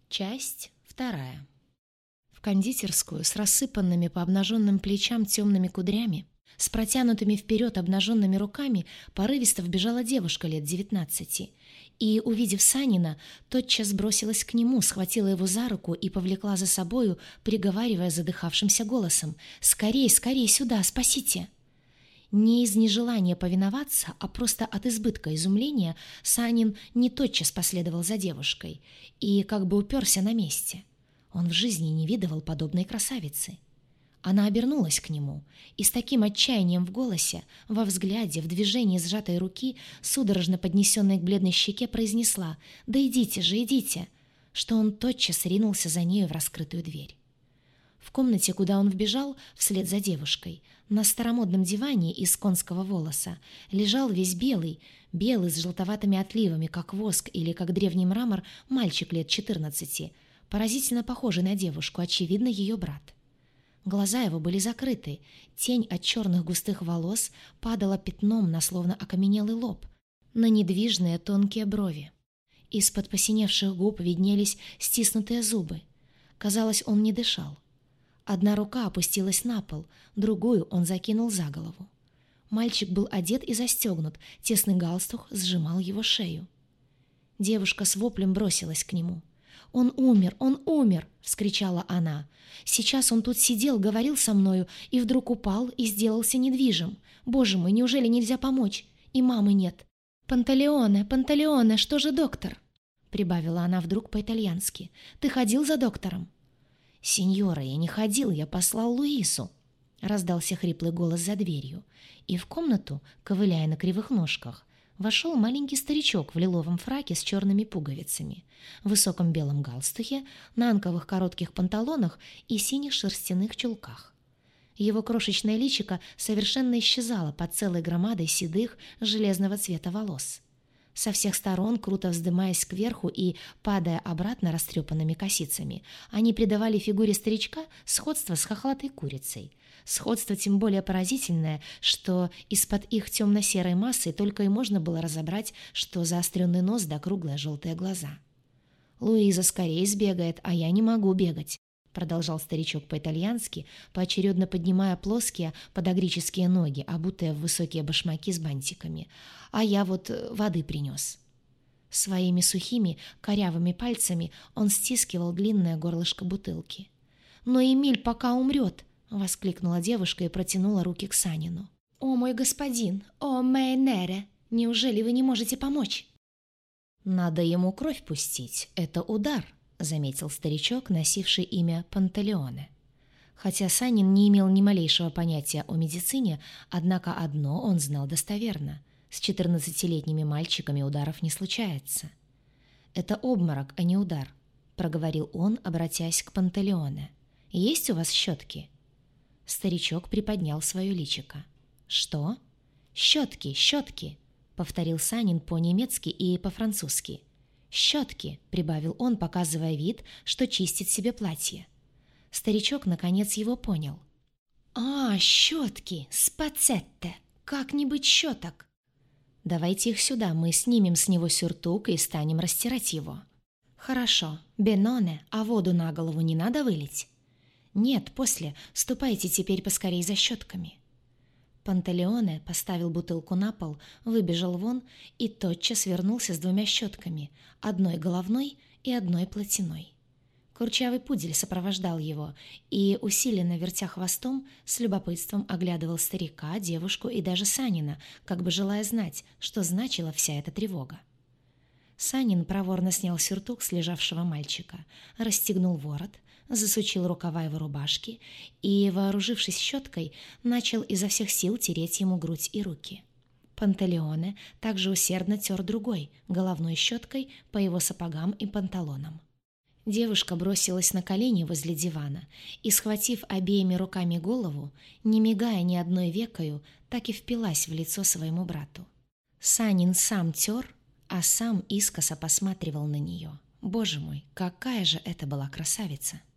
Часть вторая. В кондитерскую с рассыпанными по обнаженным плечам темными кудрями, с протянутыми вперед обнаженными руками, порывисто вбежала девушка лет 19 и, увидев Санина, тотчас бросилась к нему, схватила его за руку и повлекла за собою, приговаривая задыхавшимся голосом: «Скорей, скорей сюда, спасите!» Не из нежелания повиноваться, а просто от избытка изумления Санин не тотчас последовал за девушкой и как бы уперся на месте. Он в жизни не видывал подобной красавицы. Она обернулась к нему и с таким отчаянием в голосе, во взгляде, в движении сжатой руки, судорожно поднесенной к бледной щеке, произнесла: «Да идите же, идите!», что он тотчас ринулся за нею в раскрытую дверь. В комнате, куда он вбежал, вслед за девушкой, на старомодном диване из конского волоса, лежал весь белый с желтоватыми отливами, как воск или как древний мрамор, мальчик лет 14, поразительно похожий на девушку, очевидно, ее брат. Глаза его были закрыты, тень от черных густых волос падала пятном на словно окаменелый лоб, на недвижные тонкие брови. Из-под посиневших губ виднелись стиснутые зубы. Казалось, он не дышал. Одна рука опустилась на пол, другую он закинул за голову. Мальчик был одет и застегнут, тесный галстук сжимал его шею. Девушка с воплем бросилась к нему. «Он умер! Он умер!» — вскричала она. «Сейчас он тут сидел, говорил со мною, и вдруг упал и сделался недвижим. Боже мой, неужели нельзя помочь? И мамы нет!» «Панталеоне, Панталеоне, что же доктор?» — прибавила она вдруг по-итальянски. «Ты ходил за доктором?» «Сеньора, я не ходил, я послал Луису», — раздался хриплый голос за дверью, и в комнату, ковыляя на кривых ножках, вошел маленький старичок в лиловом фраке с черными пуговицами, в высоком белом галстухе, нанковых коротких панталонах и синих шерстяных чулках. Его крошечное личико совершенно исчезало под целой громадой седых железного цвета волос. Со всех сторон, круто вздымаясь кверху и падая обратно растрепанными косицами, они придавали фигуре старичка сходство с хохлатой курицей. Сходство тем более поразительное, что из-под их темно-серой массы только и можно было разобрать, что заостренный нос да круглые желтые глаза. «Луиза скорее сбегает, а я не могу бегать», — продолжал старичок по-итальянски, поочередно поднимая плоские подагрические ноги, обутые в высокие башмаки с бантиками. «А я вот воды принес». Своими сухими, корявыми пальцами он стискивал длинное горлышко бутылки. «Но Эмиль пока умрет!» — воскликнула девушка и протянула руки к Санину. «О, мой господин! О, мейнере! Неужели вы не можете помочь?» «Надо ему кровь пустить. Это удар», — заметил старичок, носивший имя Панталеоне. Хотя Санин не имел ни малейшего понятия о медицине, однако одно он знал достоверно: с 14-летними мальчиками ударов не случается. «Это обморок, а не удар», — проговорил он, обратясь к Панталеоне. «Есть у вас щетки?» Старичок приподнял свое личико. «Что?» «Щетки, щетки», — повторил Санин по-немецки и по-французски. «Щетки», — прибавил он, показывая вид, что чистит себе платье. Старичок, наконец, его понял. «А, щетки, спацетте, как-нибудь щеток». «Давайте их сюда, мы снимем с него сюртук и станем растирать его». «Хорошо. Беноне, а воду на голову не надо вылить?» «Нет, после. Ступайте теперь поскорей за щетками». Панталеоне поставил бутылку на пол, выбежал вон и тотчас вернулся с 2 щетками, одной головной и одной платяной. Курчавый пудель сопровождал его и, усиленно вертя хвостом, с любопытством оглядывал старика, девушку и даже Санина, как бы желая знать, что значила вся эта тревога. Санин проворно снял сюртук с лежавшего мальчика, расстегнул ворот, засучил рукава его рубашки и, вооружившись щеткой, начал изо всех сил тереть ему грудь и руки. Панталеоне также усердно тер другой, головной щеткой, по его сапогам и панталонам. Девушка бросилась на колени возле дивана и, схватив обеими руками голову, не мигая ни одной векою, так и впилась в лицо своему брату. Санин сам тер, а сам искоса посматривал на нее. Боже мой, какая же это была красавица!